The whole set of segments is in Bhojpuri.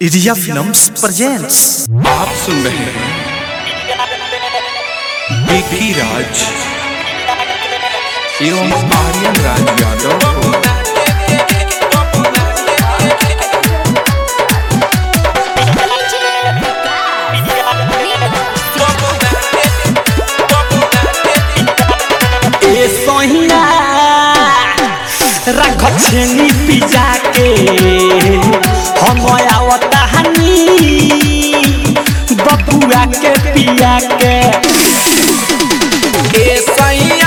India films presents. आप सुन रहे हैं बीकी राज एवं आर्यन राज यादव को। ए सोहिया रख छेनी पिजा के हम आवता हनी बबुआ के पिया के। ए सैया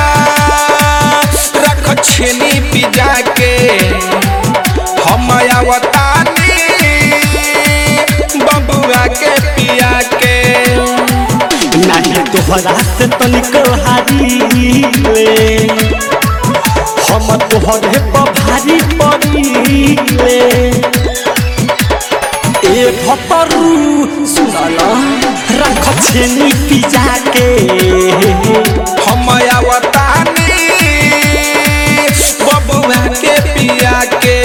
रख छेनी पिजा के हम आवतानी बबुआ के पिया के। नहीं तोहरा से तनिको हारीले हम तोहरे पर भारी पड़ीले। ए भतरू सुनला रख छेनी पिजा के हम आवतानी बबुआ के पिया के।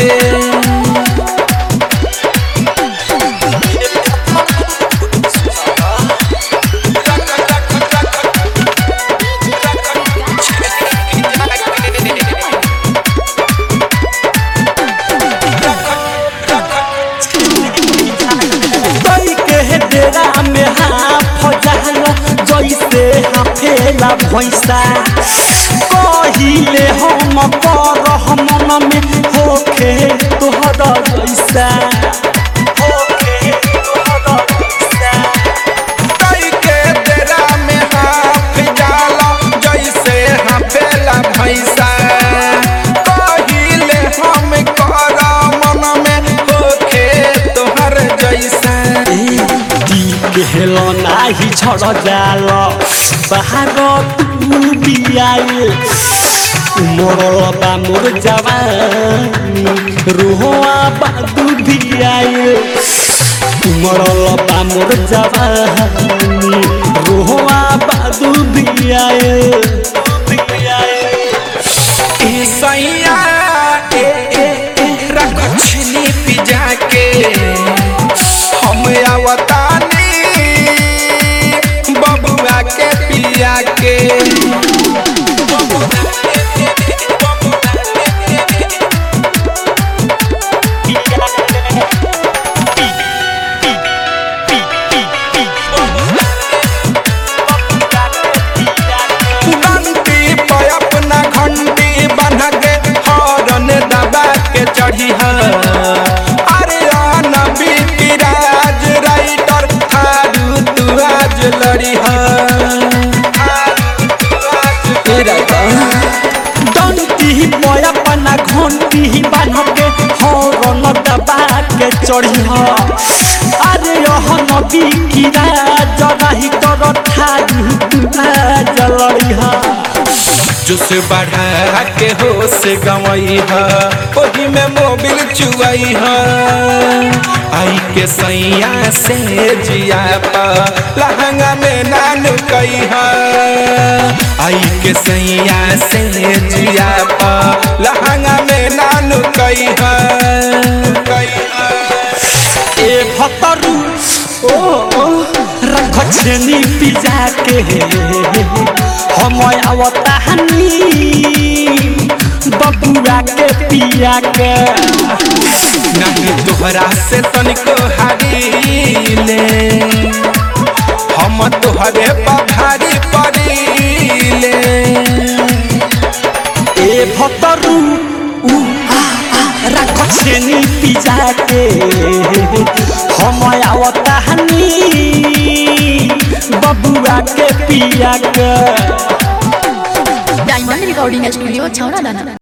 जैसे हाफेला भैंसा कहिले हम कर मन में होखे तोहरा जैसा। हेलो नाही झड़ जाल बाहर तू बियाइल मोरल बा मोर जवानी रोहवा बादू बियाइल मोरल बा मोर जवानी रोहवा बादू बियाइल। ए सैया रख छेनी पिजा के हम आवतानी बबुआ के पिया के। घंटी पे अपना घंटी बन के हॉर्न दबा के चढ़ी है। अरे नबी राज राइटर थारू तू आज लड़ी है। डंटी पे अपना घंटी बन के हॉर्न दबा के चढ़ी है। अरे यह नबी की राज नहीं कर थारू तू आज लड़ी है। जोश बढ़ा के होश गवई है ओही में मोबिल चुआई है। आई के सैया से जिया पा लहंगा में नान कई है। आई के सैया से जिया पा लहंगा में नान कई है। ए भतरू ओ रख छेनी पिजा के हम आवता हनी बबुआ के पिया के। नहीं तोहरा से तनिको हारीले हम तोहरे पर भारी पड़ीले। ए भतरू रख छेनी पिजा के हम आवता हनी बबुआ के पिया के। डायमंड रिकॉर्डिंग स्टूडियो छौरा दाना।